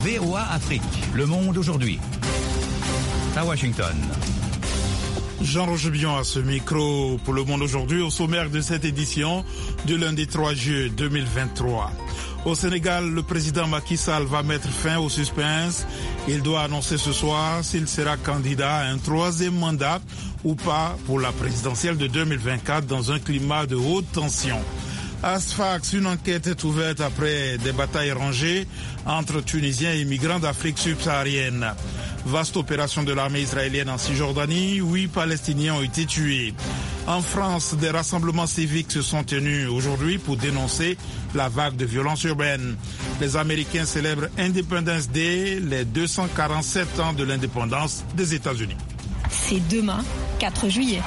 VOA Afrique, le monde aujourd'hui. À Washington. Jean-Roger Bion à ce micro pour Le Monde aujourd'hui, au sommaire de cette édition du lundi 3 juillet 2023. Au Sénégal, le président Macky Sall va mettre fin au suspense. Il doit annoncer ce soir s'il sera candidat à un troisième mandat ou pas pour la présidentielle de 2024 dans un climat de haute tension. À Sfax, une enquête est ouverte après des batailles rangées entre Tunisiens et migrants d'Afrique subsaharienne. Vaste opération de l'armée israélienne en Cisjordanie, 8 Palestiniens ont été tués. En France, des rassemblements civiques se sont tenus aujourd'hui pour dénoncer la vague de violence urbaine. Les Américains célèbrent Independence Day, les 247 ans de l'indépendance des États-Unis. C'est demain, 4 juillet.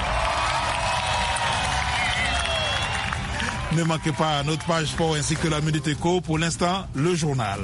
Ne manquez pas notre page sport ainsi que la Minute Éco. Pour l'instant, le journal.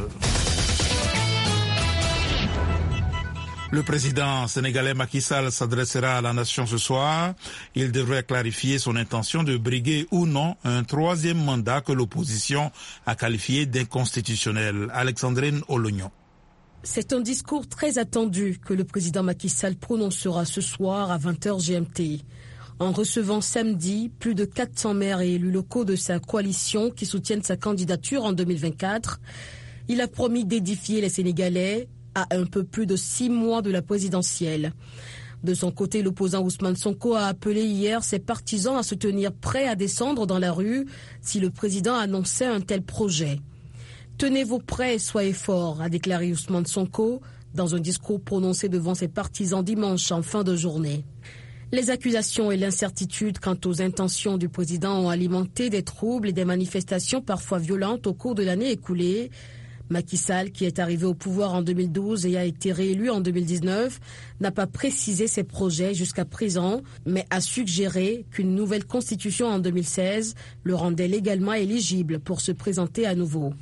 Le président sénégalais Macky Sall s'adressera à la nation ce soir. Il devrait clarifier son intention de briguer ou non un troisième mandat que l'opposition a qualifié d'inconstitutionnel. Alexandrine Olognon. C'est un discours très attendu que le président Macky Sall prononcera ce soir à 20h GMT. En recevant samedi plus de 400 maires et élus locaux de sa coalition qui soutiennent sa candidature en 2024, il a promis d'édifier les Sénégalais à un peu plus de 6 mois de la présidentielle. De son côté, l'opposant Ousmane Sonko a appelé hier ses partisans à se tenir prêts à descendre dans la rue si le président annonçait un tel projet. « Tenez-vous prêts et soyez forts », a déclaré Ousmane Sonko dans un discours prononcé devant ses partisans dimanche en fin de journée. Les accusations et l'incertitude quant aux intentions du président ont alimenté des troubles et des manifestations parfois violentes au cours de l'année écoulée. Macky Sall, qui est arrivé au pouvoir en 2012 et a été réélu en 2019, n'a pas précisé ses projets jusqu'à présent, mais a suggéré qu'une nouvelle constitution en 2016 le rendait légalement éligible pour se présenter à nouveau.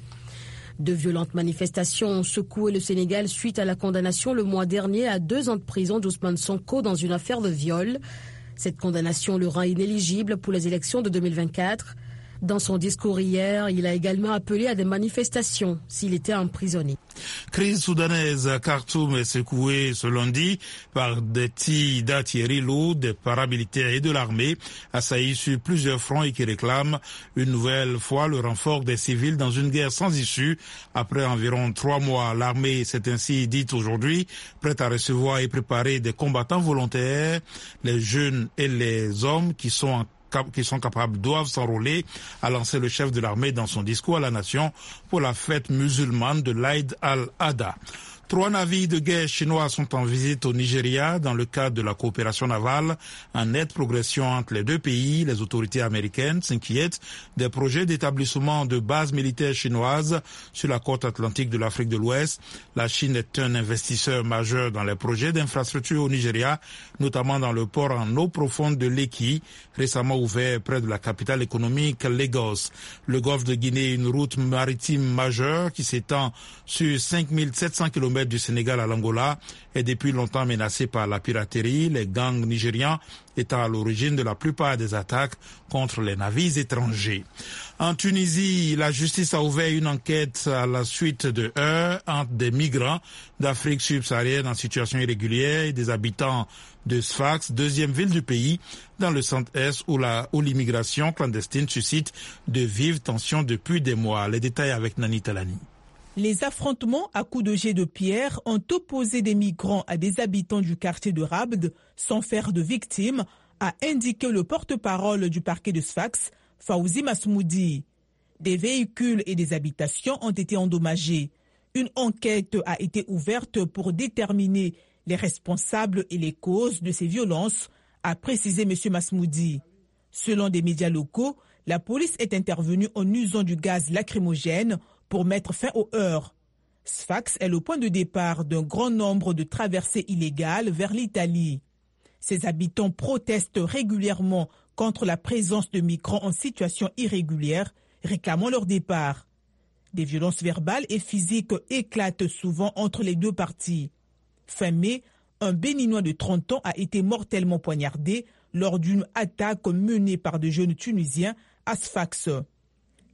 De violentes manifestations ont secoué le Sénégal suite à la condamnation le mois dernier à 2 ans de prison d'Ousmane Sonko dans une affaire de viol. Cette condamnation le rend inéligible pour les élections de 2024. Dans son discours hier, il a également appelé à des manifestations s'il était emprisonné. Crise soudanaise, Khartoum est secouée ce lundi par des tirs d'artillerie lourde, des paramilitaires et de l'armée assaillis sur plusieurs fronts et qui réclament une nouvelle fois le renfort des civils dans une guerre sans issue. Après environ 3 mois, l'armée s'est ainsi dite aujourd'hui prête à recevoir et préparer des combattants volontaires. Les jeunes et les hommes qui sont capables doivent s'enrôler, a lancé le chef de l'armée dans son discours à la nation pour la fête musulmane de l'Aïd al-Adha. 3 navires de guerre chinois sont en visite au Nigeria dans le cadre de la coopération navale en nette progression entre les deux pays. Les autorités américaines s'inquiètent des projets d'établissement de bases militaires chinoises sur la côte atlantique de l'Afrique de l'Ouest. La Chine est un investisseur majeur dans les projets d'infrastructures au Nigeria, notamment dans le port en eau profonde de Lekki, récemment ouvert près de la capitale économique Lagos. Le golfe de Guinée est une route maritime majeure qui s'étend sur 5700 km du Sénégal à l'Angola est depuis longtemps menacé par la piraterie, les gangs nigérians étant à l'origine de la plupart des attaques contre les navires étrangers. En Tunisie, la justice a ouvert une enquête à la suite de heurts entre des migrants d'Afrique subsaharienne en situation irrégulière et des habitants de Sfax, deuxième ville du pays, dans le centre-est où l'immigration clandestine suscite de vives tensions depuis des mois. Les détails avec Nani Talani. Les affrontements à coups de jets de pierre ont opposé des migrants à des habitants du quartier de Rabd sans faire de victimes, a indiqué le porte-parole du parquet de Sfax, Fawzi Masmoudi. Des véhicules et des habitations ont été endommagés. Une enquête a été ouverte pour déterminer les responsables et les causes de ces violences, a précisé M. Masmoudi. Selon des médias locaux, la police est intervenue en usant du gaz lacrymogène pour mettre fin aux heurts. Sfax est le point de départ d'un grand nombre de traversées illégales vers l'Italie. Ses habitants protestent régulièrement contre la présence de migrants en situation irrégulière, réclamant leur départ. Des violences verbales et physiques éclatent souvent entre les deux parties. Fin mai, un Béninois de 30 ans a été mortellement poignardé lors d'une attaque menée par de jeunes Tunisiens à Sfax.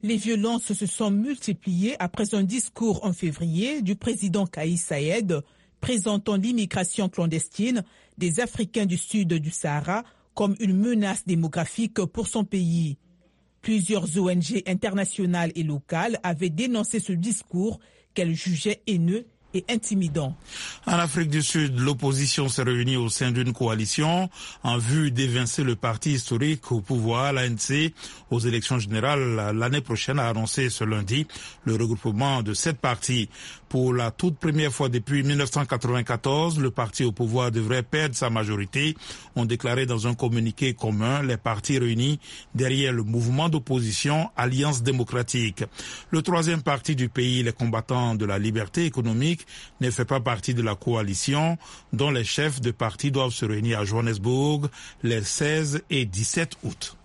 Les violences se sont multipliées après un discours en février du président Kais Saied présentant l'immigration clandestine des Africains du sud du Sahara comme une menace démographique pour son pays. Plusieurs ONG internationales et locales avaient dénoncé ce discours qu'elles jugeaient haineux et intimidant. En Afrique du Sud, l'opposition s'est réunie au sein d'une coalition en vue d'évincer le parti historique au pouvoir, l'ANC, aux élections générales l'année prochaine, a annoncé ce lundi le regroupement de 7 partis. Pour la toute première fois depuis 1994, le parti au pouvoir devrait perdre sa majorité, ont déclaré dans un communiqué commun les partis réunis derrière le mouvement d'opposition Alliance démocratique. Le troisième parti du pays, les combattants de la liberté économique, ne fait pas partie de la coalition dont les chefs de parti doivent se réunir à Johannesburg les 16 et 17 août.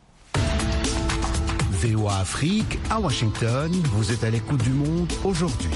VOA Afrique, à Washington, vous êtes à l'écoute du monde aujourd'hui.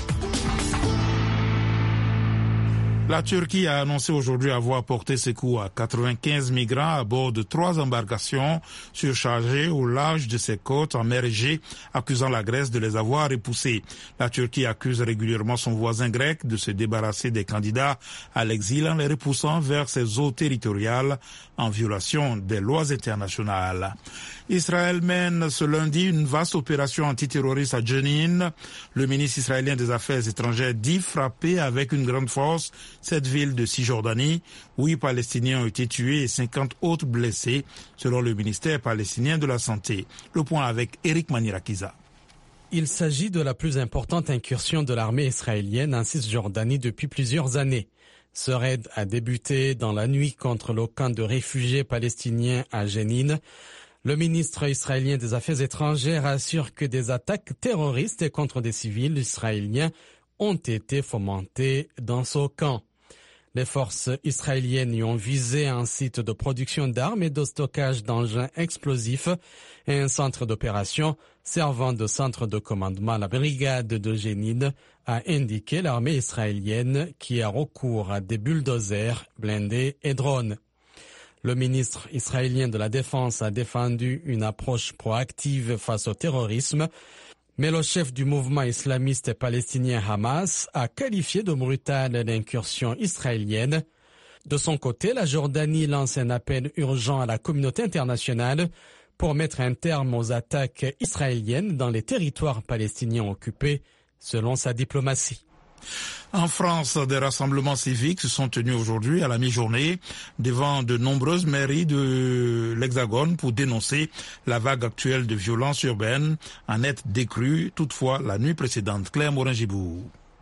La Turquie a annoncé aujourd'hui avoir porté secours à 95 migrants à bord de 3 embarcations surchargées au large de ses côtes en mer Égée, accusant la Grèce de les avoir repoussés. La Turquie accuse régulièrement son voisin grec de se débarrasser des candidats à l'exil en les repoussant vers ses eaux territoriales en violation des lois internationales. Israël mène ce lundi une vaste opération antiterroriste à Jenin. Le ministre israélien des Affaires étrangères dit frapper avec une grande force cette ville de Cisjordanie. 8 Palestiniens ont été tués et 50 autres blessés, selon le ministère palestinien de la Santé. Le point avec Eric Manirakiza. Il s'agit de la plus importante incursion de l'armée israélienne en Cisjordanie depuis plusieurs années. Ce raid a débuté dans la nuit contre le camp de réfugiés palestiniens à Jenin. Le ministre israélien des Affaires étrangères assure que des attaques terroristes contre des civils israéliens ont été fomentées dans ce camp. Les forces israéliennes y ont visé un site de production d'armes et de stockage d'engins explosifs et un centre d'opération servant de centre de commandement à la brigade de Jenin, a indiqué l'armée israélienne qui a recours à des bulldozers, blindés et drones. Le ministre israélien de la Défense a défendu une approche proactive face au terrorisme, mais le chef du mouvement islamiste palestinien Hamas a qualifié de brutale l'incursion israélienne. De son côté, la Jordanie lance un appel urgent à la communauté internationale pour mettre un terme aux attaques israéliennes dans les territoires palestiniens occupés, selon sa diplomatie. En France, des rassemblements civiques se sont tenus aujourd'hui à la mi-journée devant de nombreuses mairies de l'Hexagone pour dénoncer la vague actuelle de violence urbaine en nette décrue, toutefois la nuit précédente. Claire Morin-Gibou.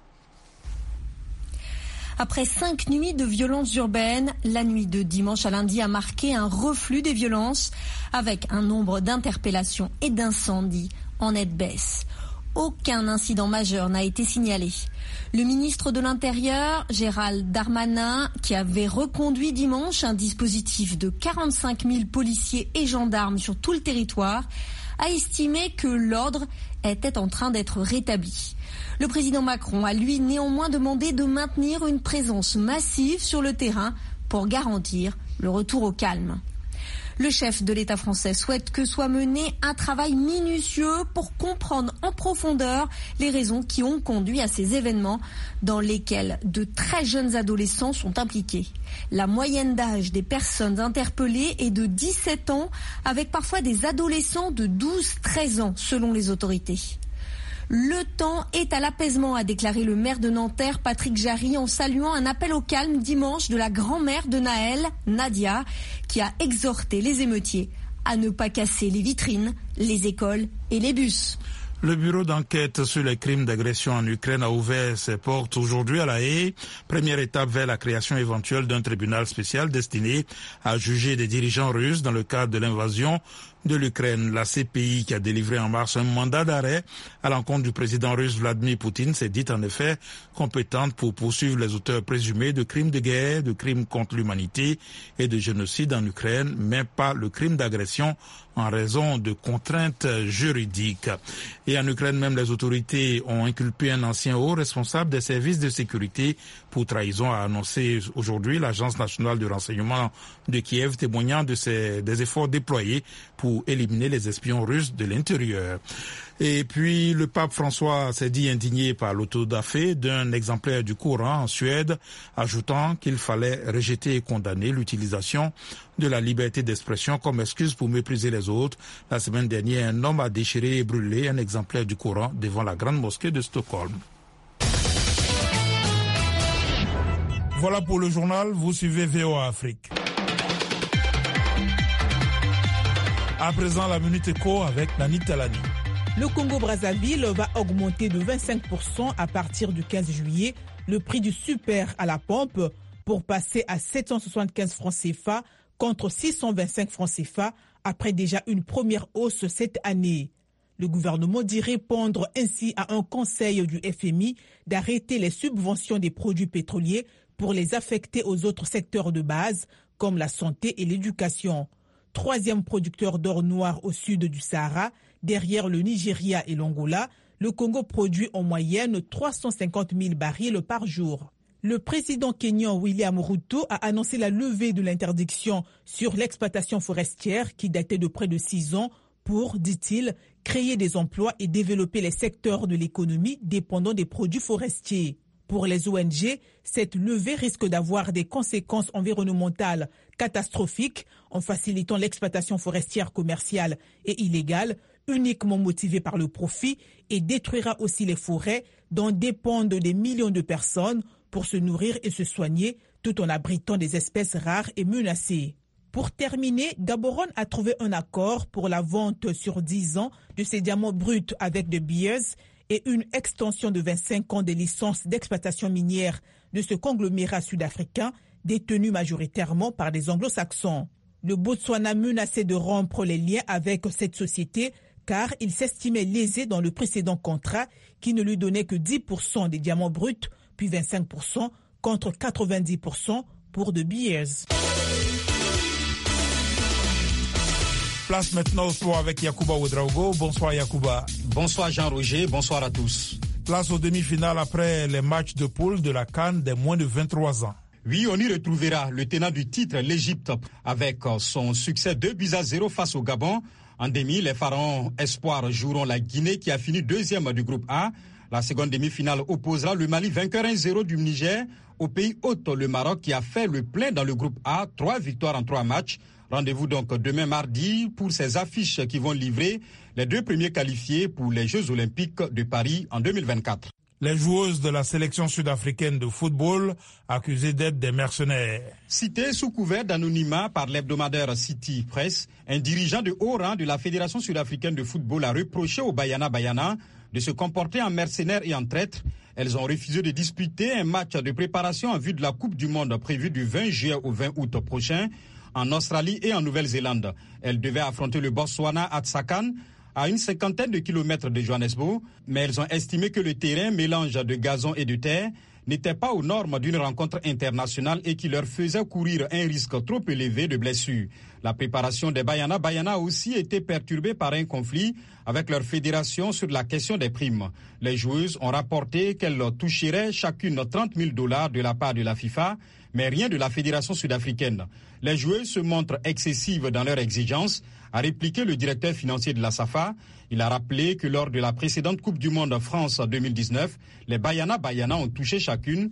Après 5 nuits de violences urbaines, la nuit de dimanche à lundi a marqué un reflux des violences avec un nombre d'interpellations et d'incendies en nette baisse. Aucun incident majeur n'a été signalé. Le ministre de l'Intérieur, Gérald Darmanin, qui avait reconduit dimanche un dispositif de 45 000 policiers et gendarmes sur tout le territoire, a estimé que l'ordre était en train d'être rétabli. Le président Macron a lui néanmoins demandé de maintenir une présence massive sur le terrain pour garantir le retour au calme. Le chef de l'État français souhaite que soit mené un travail minutieux pour comprendre en profondeur les raisons qui ont conduit à ces événements dans lesquels de très jeunes adolescents sont impliqués. La moyenne d'âge des personnes interpellées est de 17 ans, avec parfois des adolescents de 12-13 ans selon les autorités. Le temps est à l'apaisement, a déclaré le maire de Nanterre, Patrick Jarry, en saluant un appel au calme dimanche de la grand-mère de Naël, Nadia, qui a exhorté les émeutiers à ne pas casser les vitrines, les écoles et les bus. Le bureau d'enquête sur les crimes d'agression en Ukraine a ouvert ses portes aujourd'hui à La Haye. Première étape vers la création éventuelle d'un tribunal spécial destiné à juger des dirigeants russes dans le cadre de l'invasion de l'Ukraine. La CPI, qui a délivré en mars un mandat d'arrêt à l'encontre du président russe Vladimir Poutine, s'est dite en effet compétente pour poursuivre les auteurs présumés de crimes de guerre, de crimes contre l'humanité et de génocide en Ukraine, mais pas le crime d'agression en raison de contraintes juridiques. Et en Ukraine même, les autorités ont inculpé un ancien haut responsable des services de sécurité pour trahison, a annoncé aujourd'hui l'Agence nationale de renseignement de Kiev, témoignant des efforts déployés pour pour éliminer les espions russes de l'intérieur. Et puis, le pape François s'est dit indigné par l'autodafé d'un exemplaire du Coran en Suède, ajoutant qu'il fallait rejeter et condamner l'utilisation de la liberté d'expression comme excuse pour mépriser les autres. La semaine dernière, un homme a déchiré et brûlé un exemplaire du Coran devant la grande mosquée de Stockholm. Voilà pour le journal, vous suivez VOA Afrique. À présent, la Minute Éco avec Nani Talani. Le Congo-Brazzaville va augmenter de 25% à partir du 15 juillet le prix du super à la pompe pour passer à 775 francs CFA contre 625 francs CFA après déjà une première hausse cette année. Le gouvernement dit répondre ainsi à un conseil du FMI d'arrêter les subventions des produits pétroliers pour les affecter aux autres secteurs de base comme la santé et l'éducation. Troisième producteur d'or noir au sud du Sahara, derrière le Nigeria et l'Angola, le Congo produit en moyenne 350 000 barils par jour. Le président kényan William Ruto a annoncé la levée de l'interdiction sur l'exploitation forestière qui datait de près de 6 ans pour, dit-il, créer des emplois et développer les secteurs de l'économie dépendant des produits forestiers. Pour les ONG, cette levée risque d'avoir des conséquences environnementales catastrophiques en facilitant l'exploitation forestière commerciale et illégale, uniquement motivée par le profit, et détruira aussi les forêts dont dépendent des millions de personnes pour se nourrir et se soigner, tout en abritant des espèces rares et menacées. Pour terminer, Gaborone a trouvé un accord pour la vente sur 10 ans de ses diamants bruts avec De Beers et une extension de 25 ans des licences d'exploitation minière de ce conglomérat sud-africain détenu majoritairement par des anglo-saxons. Le Botswana menaçait de rompre les liens avec cette société car il s'estimait lésé dans le précédent contrat qui ne lui donnait que 10% des diamants bruts, puis 25% contre 90% pour De Beers. Place maintenant au sport avec Yacouba Ouedraogo. Bonsoir Yacouba. Bonsoir Jean-Roger, bonsoir à tous. Place aux demi-finales après les matchs de poule de la CAN des moins de 23 ans. Oui, on y retrouvera le tenant du titre, l'Égypte, avec son succès 2-0 face au Gabon. En demi, les Pharaons Espoir joueront la Guinée qui a fini deuxième du groupe A. La seconde demi-finale opposera le Mali vainqueur 1-0 du Niger au pays hôte, le Maroc, qui a fait le plein dans le groupe A, 3 victoires en 3 matchs. Rendez-vous donc demain mardi pour ces affiches qui vont livrer les 2 premiers qualifiés pour les Jeux Olympiques de Paris en 2024. Les joueuses de la sélection sud-africaine de football accusées d'être des mercenaires. Cité sous couvert d'anonymat par l'hebdomadaire City Press, un dirigeant de haut rang de la Fédération sud-africaine de football a reproché aux Banyana de se comporter en mercenaires et en traîtres. Elles ont refusé de disputer un match de préparation en vue de la Coupe du Monde prévue du 20 juillet au 20 août prochain en Australie et en Nouvelle-Zélande. Elles devaient affronter le Botswana à Tsakane, à une 50aine de kilomètres de Johannesburg, mais elles ont estimé que le terrain, mélange de gazon et de terre, n'était pas aux normes d'une rencontre internationale et qui leur faisait courir un risque trop élevé de blessures. La préparation des Banyana a aussi été perturbée par un conflit avec leur fédération sur la question des primes. Les joueuses ont rapporté qu'elles toucheraient chacune $30,000 de la part de la FIFA, mais rien de la fédération sud-africaine. Les joueuses se montrent excessives dans leurs exigences, a répliqué le directeur financier de la SAFA. Il a rappelé que lors de la précédente Coupe du Monde France 2019, les Banyana ont touché chacune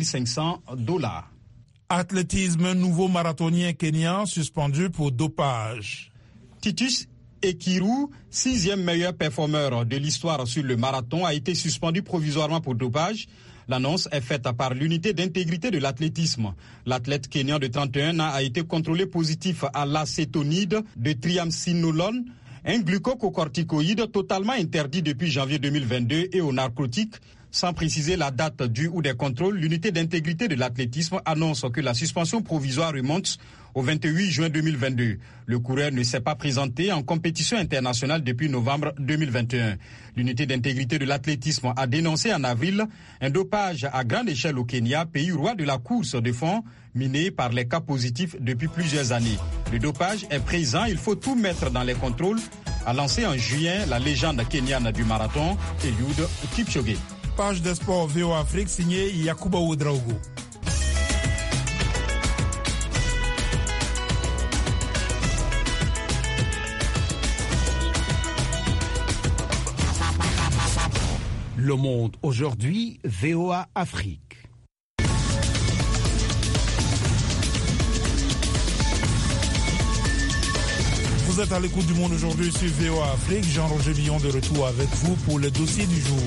$1,500. Athlétisme, un nouveau marathonien kényan suspendu pour dopage. Titus Ekiru, 6e meilleur performeur de l'histoire sur le marathon, a été suspendu provisoirement pour dopage. L'annonce est faite par l'unité d'intégrité de l'athlétisme. L'athlète kényan de 31 ans a été contrôlé positif à l'acétonide de triamcinolone, un glucocorticoïde totalement interdit depuis janvier 2022 et aux narcotiques. Sans préciser la date du ou des contrôles, l'unité d'intégrité de l'athlétisme annonce que la suspension provisoire remonte au 28 juin 2022. Le coureur ne s'est pas présenté en compétition internationale depuis novembre 2021. L'unité d'intégrité de l'athlétisme a dénoncé en avril un dopage à grande échelle au Kenya, pays roi de la course de fond, miné par les cas positifs depuis plusieurs années. Le dopage est présent, il faut tout mettre dans les contrôles, a lancé en juin la légende kenyane du marathon, Eliud Kipchoge. Page des sports VOA Afrique signée Yacouba Ouedraogo. Le Monde aujourd'hui, VOA Afrique. Vous êtes à l'écoute du Monde aujourd'hui sur VOA Afrique. Jean-Roger Billon de retour avec vous pour le dossier du jour.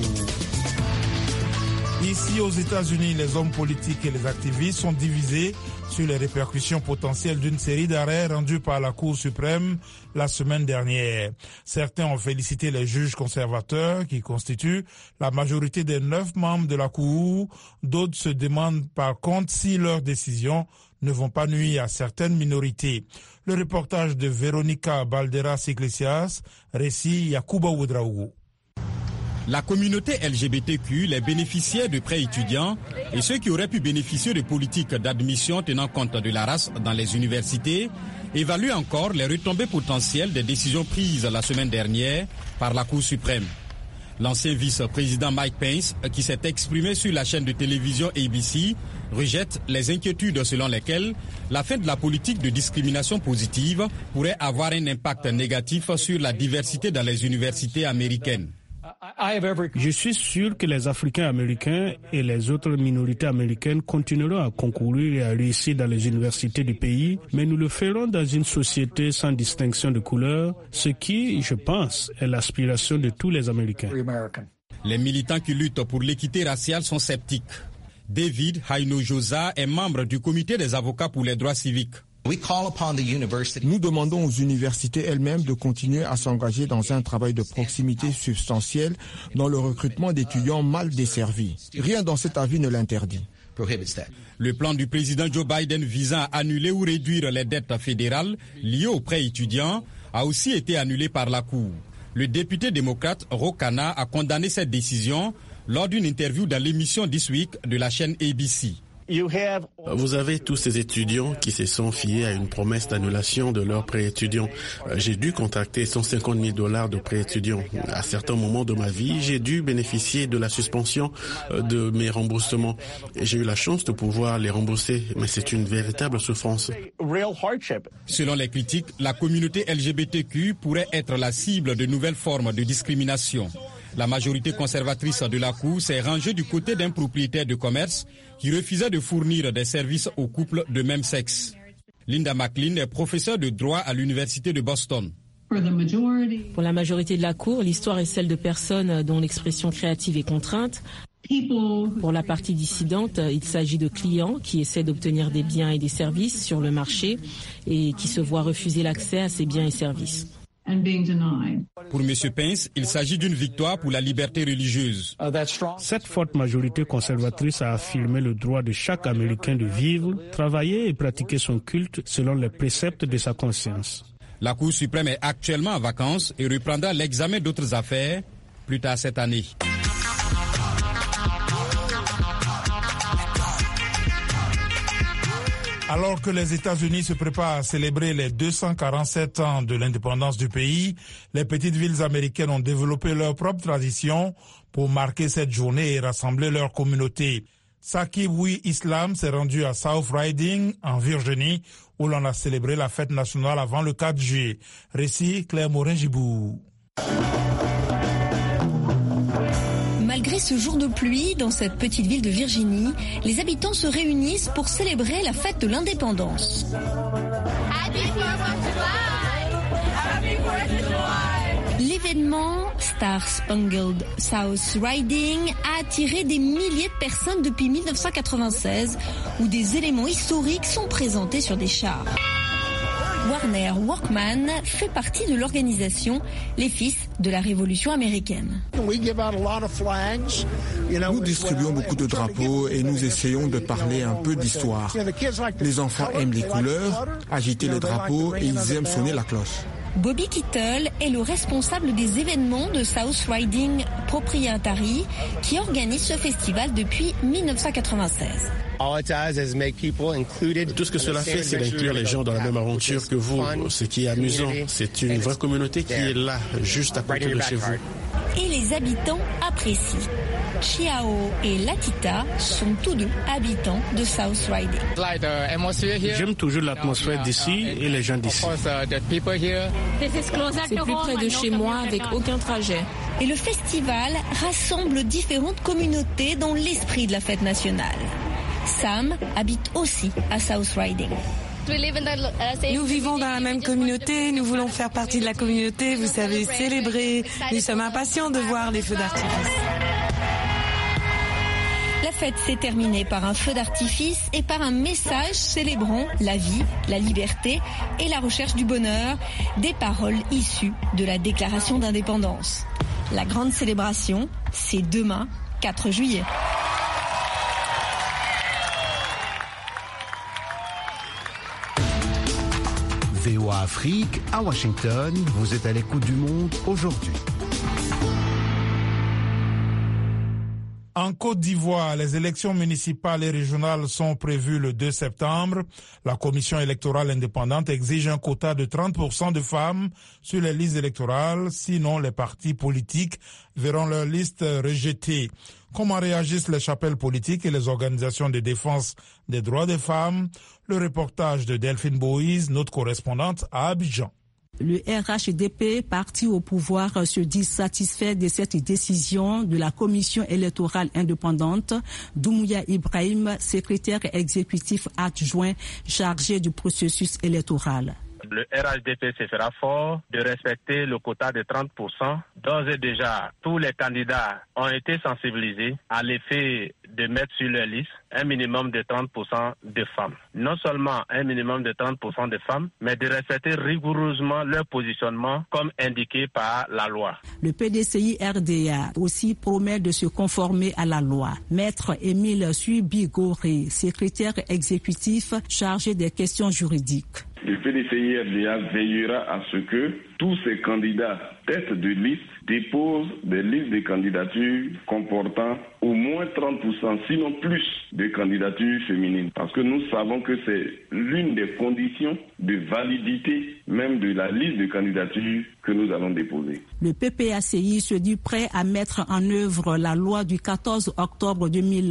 Ici aux États-Unis, les hommes politiques et les activistes sont divisés sur les répercussions potentielles d'une série d'arrêts rendus par la Cour suprême la semaine dernière. Certains ont félicité les juges conservateurs qui constituent la majorité des 9 membres de la Cour. D'autres se demandent par contre si leurs décisions ne vont pas nuire à certaines minorités. Le reportage de Véronica Balderas-Iglesias, récit Yacouba Ouedraogo. La communauté LGBTQ, les bénéficiaires de prêts étudiants et ceux qui auraient pu bénéficier de politiques d'admission tenant compte de la race dans les universités évaluent encore les retombées potentielles des décisions prises la semaine dernière par la Cour suprême. L'ancien vice-président Mike Pence, qui s'est exprimé sur la chaîne de télévision ABC, rejette les inquiétudes selon lesquelles la fin de la politique de discrimination positive pourrait avoir un impact négatif sur la diversité dans les universités américaines. Je suis sûr que les Africains américains et les autres minorités américaines continueront à concourir et à réussir dans les universités du pays, mais nous le ferons dans une société sans distinction de couleur, ce qui, je pense, est l'aspiration de tous les Américains. Les militants qui luttent pour l'équité raciale sont sceptiques. David Haino-Josa est membre du comité des avocats pour les droits civiques. Nous demandons aux universités elles-mêmes de continuer à s'engager dans un travail de proximité substantiel dans le recrutement d'étudiants mal desservis. Rien dans cet avis ne l'interdit. Le plan du président Joe Biden visant à annuler ou réduire les dettes fédérales liées aux prêts étudiants a aussi été annulé par la Cour. Le député démocrate Ro Khanna a condamné cette décision lors d'une interview dans l'émission This Week de la chaîne ABC. Vous avez tous ces étudiants qui se sont fiés à une promesse d'annulation de leurs prêts étudiants. J'ai dû contracter $150 000 de prêts étudiants. À certains moments de ma vie, j'ai dû bénéficier de la suspension de mes remboursements. J'ai eu la chance de pouvoir les rembourser, mais c'est une véritable souffrance. Selon les critiques, la communauté LGBTQ pourrait être la cible de nouvelles formes de discrimination. La majorité conservatrice de la Cour s'est rangée du côté d'un propriétaire de commerce qui refusait de fournir des services aux couples de même sexe. Linda McLean est professeure de droit à l'Université de Boston. Pour la majorité de la Cour, l'histoire est celle de personnes dont l'expression créative est contrainte. Pour la partie dissidente, il s'agit de clients qui essaient d'obtenir des biens et des services sur le marché et qui se voient refuser l'accès à ces biens et services. Pour M. Pence, il s'agit d'une victoire pour la liberté religieuse. Cette forte majorité conservatrice a affirmé le droit de chaque Américain de vivre, travailler et pratiquer son culte selon les préceptes de sa conscience. La Cour suprême est actuellement en vacances et reprendra l'examen d'autres affaires plus tard cette année. Alors que les États-Unis se préparent à célébrer les 247 ans de l'indépendance du pays, les petites villes américaines ont développé leur propre tradition pour marquer cette journée et rassembler leur communauté. Saqib Oui Islam s'est rendu à South Riding, en Virginie, où l'on a célébré la fête nationale avant le 4 juillet. Récit Claire Morin-Gibou. Malgré ce jour de pluie, dans cette petite ville de Virginie, les habitants se réunissent pour célébrer la fête de l'indépendance. L'événement Star Spangled South Riding a attiré des milliers de personnes depuis 1996, où des éléments historiques sont présentés sur des chars. Warner Workman fait partie de l'organisation Les Fils de la Révolution américaine. Nous distribuons beaucoup de drapeaux et nous essayons de parler un peu d'histoire. Les enfants aiment les couleurs, agiter les drapeaux et ils aiment sonner la cloche. Bobby Kittle est le responsable des événements de South Riding Proprietary qui organise ce festival depuis 1996. Tout ce que cela fait, c'est d'inclure les gens dans la même aventure que vous. Ce qui est amusant, c'est une vraie communauté qui est là, juste à côté de chez vous. Et les habitants apprécient. Chiao et Latita sont tous deux habitants de South Riding. J'aime toujours l'atmosphère d'ici et les gens d'ici. C'est plus près de chez moi avec aucun trajet. Et le festival rassemble différentes communautés dans l'esprit de la fête nationale. Sam habite aussi à South Riding. Nous vivons dans la même communauté, nous voulons faire partie de la communauté, vous savez, célébrer. Nous sommes impatients de voir les feux d'artifice. La fête s'est terminée par un feu d'artifice et par un message célébrant la vie, la liberté et la recherche du bonheur, des paroles issues de la déclaration d'indépendance. La grande célébration, c'est demain, 4 juillet. VOA Afrique, à Washington, vous êtes à l'écoute du monde aujourd'hui. En Côte d'Ivoire, les élections municipales et régionales sont prévues le 2 septembre. La Commission électorale indépendante exige un quota de 30% de femmes sur les listes électorales, sinon les partis politiques verront leurs listes rejetées. Comment réagissent les chapelles politiques et les organisations de défense des droits des femmes? Le reportage de Delphine Boïse, notre correspondante à Abidjan. Le RHDP, parti au pouvoir, se dit satisfait de cette décision de la Commission électorale indépendante. Doumbouya Ibrahim, secrétaire exécutif adjoint chargé du processus électoral. Le RHDP se fera fort de respecter le quota de 30%. D'ores et déjà, tous les candidats ont été sensibilisés à l'effet de mettre sur leur liste un minimum de 30% de femmes. Non seulement un minimum de 30% de femmes, mais de respecter rigoureusement leur positionnement comme indiqué par la loi. Le PDCI-RDA aussi promet de se conformer à la loi. Maître Émile Suibigoré, secrétaire exécutif chargé des questions juridiques. Le PDCI-RDA veillera à ce que tous ces candidats tête de liste déposent des listes de candidatures comportant au moins 30%, sinon plus, de candidatures féminines. Parce que nous savons que c'est l'une des conditions de validité même de la liste de candidatures que nous allons déposer. Le PPACI se dit prêt à mettre en œuvre la loi du 14 octobre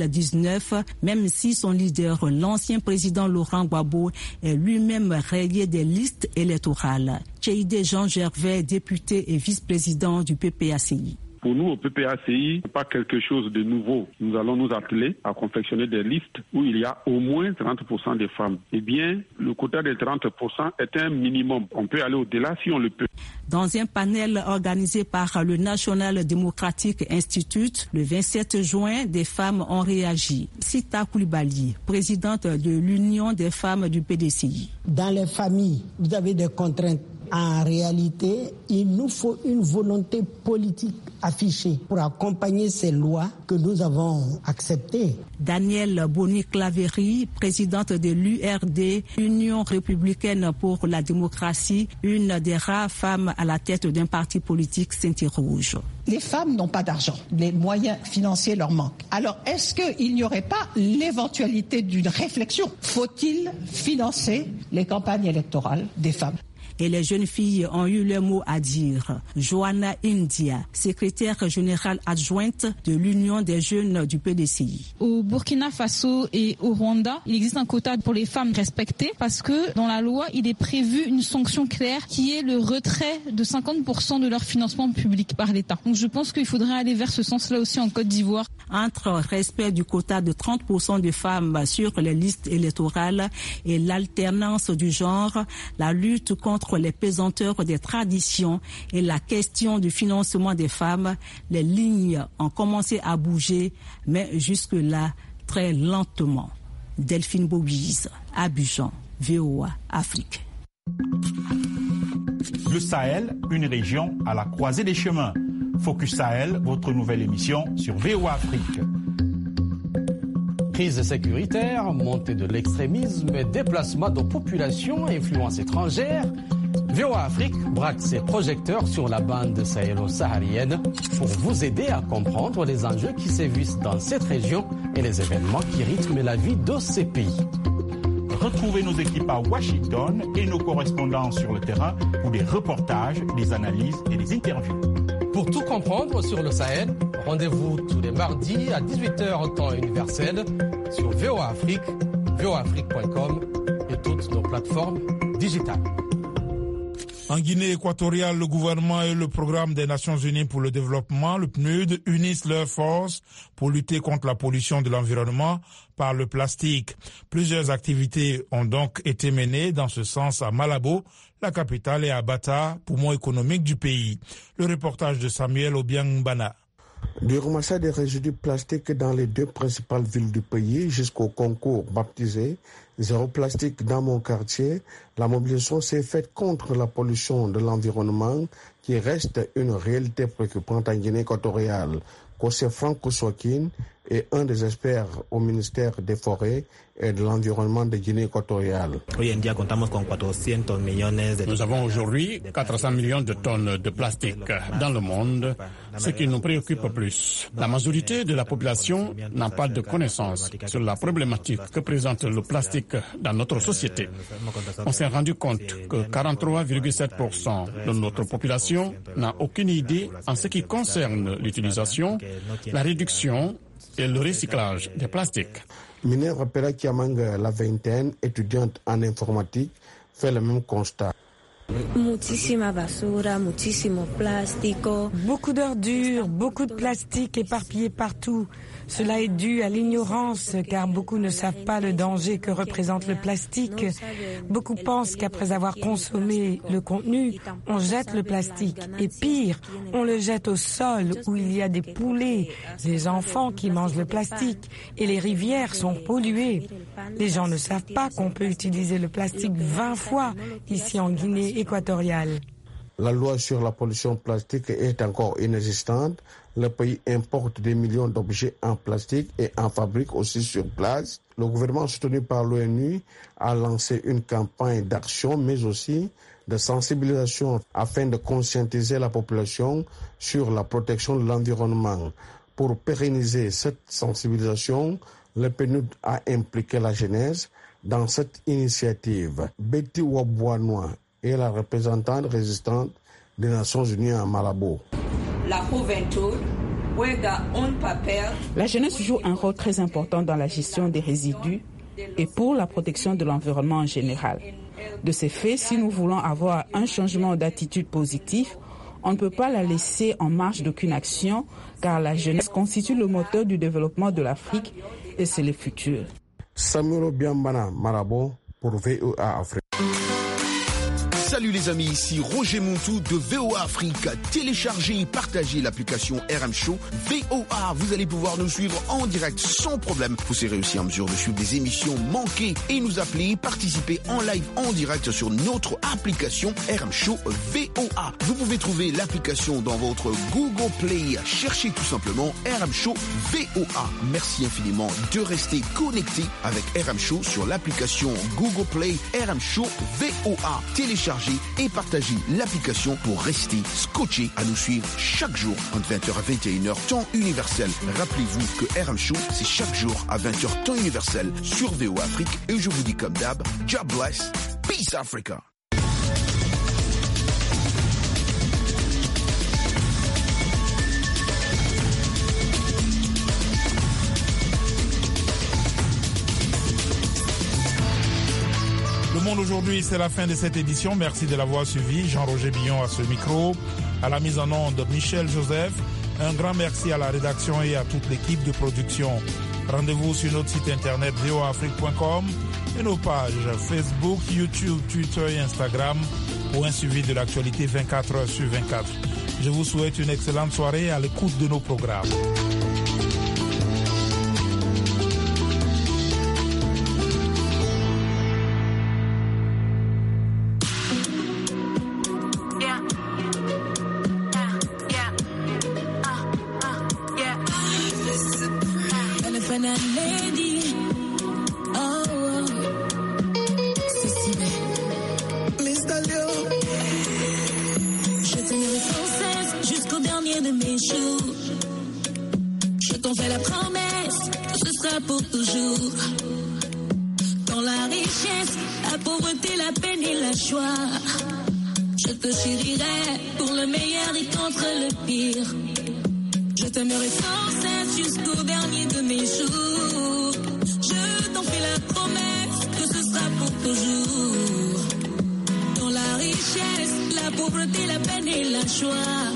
2019, même si son leader, l'ancien président Laurent Gbagbo, est lui-même rayé des listes électorales. Tcheïdé Jean Gervais, député et vice-président du PPACI. Pour nous, au PPACI, ce n'est pas quelque chose de nouveau. Nous allons nous atteler à confectionner des listes où il y a au moins 30% de femmes. Eh bien, le quota de 30% est un minimum. On peut aller au-delà si on le peut. Dans un panel organisé par le National Democratic Institute, le 27 juin, des femmes ont réagi. Sita Koulibaly, présidente de l'Union des femmes du PDCI. Dans les familles, vous avez des contraintes. En réalité, il nous faut une volonté politique affichée pour accompagner ces lois que nous avons acceptées. Danielle Boni-Claverie, présidente de l'URD, Union républicaine pour la démocratie, une des rares femmes à la tête d'un parti politique, s'interroge. Les femmes n'ont pas d'argent, les moyens financiers leur manquent. Alors, est-ce qu'il n'y aurait pas l'éventualité d'une réflexion? Faut-il financer les campagnes électorales des femmes? Et les jeunes filles ont eu leur mot à dire. Johanna India, secrétaire générale adjointe de l'Union des jeunes du PDCI. Au Burkina Faso et au Rwanda, il existe un quota pour les femmes respectées parce que dans la loi, il est prévu une sanction claire qui est le retrait de 50% de leur financement public par l'État. Donc je pense qu'il faudrait aller vers ce sens-là aussi en Côte d'Ivoire. Entre respect du quota de 30% de femmes sur les listes électorales et l'alternance du genre, la lutte contre les pesanteurs des traditions et la question du financement des femmes, les lignes ont commencé à bouger, mais jusque-là, très lentement. Delphine Boïse, Abidjan, VOA, Afrique. Le Sahel, une région à la croisée des chemins. Focus Sahel, votre nouvelle émission sur VOA Afrique. Crise sécuritaire, montée de l'extrémisme, déplacement de populations, influence étrangère. VOA Afrique braque ses projecteurs sur la bande sahélo-saharienne pour vous aider à comprendre les enjeux qui sévissent dans cette région et les événements qui rythment la vie de ces pays. Retrouvez nos équipes à Washington et nos correspondants sur le terrain pour des reportages, des analyses et des interviews. Pour tout comprendre sur le Sahel, Rendez-vous tous les mardis à 18h en temps universel sur VOA Afrique, voaafrique.com et toutes nos plateformes digitales. En Guinée équatoriale, le gouvernement et le programme des Nations Unies pour le développement, le PNUD, unissent leurs forces pour lutter contre la pollution de l'environnement par le plastique. Plusieurs activités ont donc été menées dans ce sens à Malabo, la capitale, et à Bata, poumon économique du pays. Le reportage de Samuel Obiang-Bana. Du ramassage des résidus plastiques dans les 2 principales villes du pays jusqu'au concours baptisé Zéro plastique dans mon quartier, la mobilisation s'est faite contre la pollution de l'environnement qui reste une réalité préoccupante en Guinée équatoriale. José Franco Soaquin est un des experts au ministère des Forêts et de l'Environnement de Guinée équatoriale. Nous avons aujourd'hui 400 millions de tonnes de plastique dans le monde, ce qui nous préoccupe plus. La majorité de la population n'a pas de connaissance sur la problématique que présente le plastique dans notre société. On s'est rendu compte que 43,7% de notre population n'a aucune idée en ce qui concerne l'utilisation, la réduction et le recyclage des plastiques. Minera Pera Kiamanga, la vingtaine, étudiante en informatique, fait le même constat. Beaucoup d'ordures, beaucoup de plastique éparpillé partout. Cela est dû à l'ignorance, car beaucoup ne savent pas le danger que représente le plastique. Beaucoup pensent qu'après avoir consommé le contenu, on jette le plastique. Et pire, on le jette au sol où il y a des poulets, des enfants qui mangent le plastique et les rivières sont polluées. Les gens ne savent pas qu'on peut utiliser le plastique 20 fois ici en Guinée équatoriale. La loi sur la pollution plastique est encore inexistante. Le pays importe des millions d'objets en plastique et en fabrique aussi sur place. Le gouvernement soutenu par l'ONU a lancé une campagne d'action, mais aussi de sensibilisation afin de conscientiser la population sur la protection de l'environnement. Pour pérenniser cette sensibilisation, le PNUD a impliqué la jeunesse dans cette initiative. Betty Wabouanoua est la représentante résistante des Nations Unies à Malabo. La jeunesse joue un rôle très important dans la gestion des résidus et pour la protection de l'environnement en général. De ces faits, si nous voulons avoir un changement d'attitude positif, on ne peut pas la laisser en marge d'aucune action, car la jeunesse constitue le moteur du développement de l'Afrique et c'est le futur. Samuel Obiang-Bana, Malabo, pour VOA Afrique. Salut les amis, ici Roger Montou de VOA Afrique. Téléchargez et partagez l'application RM Show VOA. Vous allez pouvoir nous suivre en direct sans problème. Vous serez aussi en mesure de suivre des émissions manquées et nous appeler, participer en live en direct sur notre application RM Show VOA. Vous pouvez trouver l'application dans votre Google Play. Cherchez tout simplement RM Show VOA. Merci infiniment de rester connecté avec RM Show sur l'application Google Play RM Show VOA. Téléchargez et partagez l'application pour rester scotché à nous suivre chaque jour entre 20h à 21h temps universel. Rappelez-vous que RM Show, c'est chaque jour à 20h temps universel sur VOA Afrique et je vous dis comme d'hab, God bless, peace Africa. Le Monde aujourd'hui, c'est la fin de cette édition. Merci de l'avoir suivi. Jean-Roger Billon à ce micro. À la mise en onde, Michel Joseph. Un grand merci à la rédaction et à toute l'équipe de production. Rendez-vous sur notre site internet voaafrique.com et nos pages Facebook, YouTube, Twitter et Instagram pour un suivi de l'actualité 24 heures sur 24. Je vous souhaite une excellente soirée à l'écoute de nos programmes. Je te chérirai pour le meilleur et contre le pire. Je t'aimerai sans cesse jusqu'au dernier de mes jours. Je t'en fais la promesse que ce sera pour toujours. Dans la richesse, la pauvreté, la peine et la joie.